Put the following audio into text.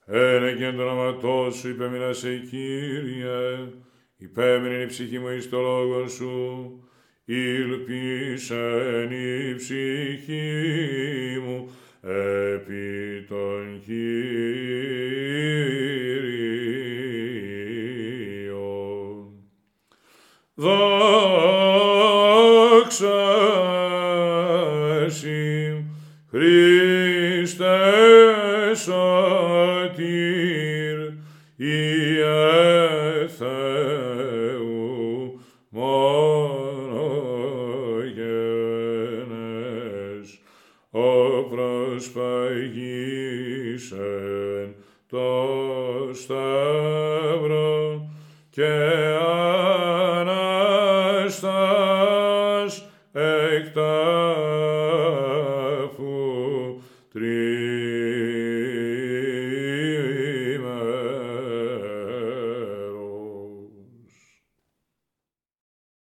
Ένε και εν το όνοματό σου υπέμεινασε, Κύριε, υπέμεινε η ψυχή μου εις το λόγο σου, ήλπισεν η ψυχή μου επί των Κύριων. Δόξα εσύ, Χριστέ σωτήρ, Υιε Θεού μονογένες, ο προσπαγήσαι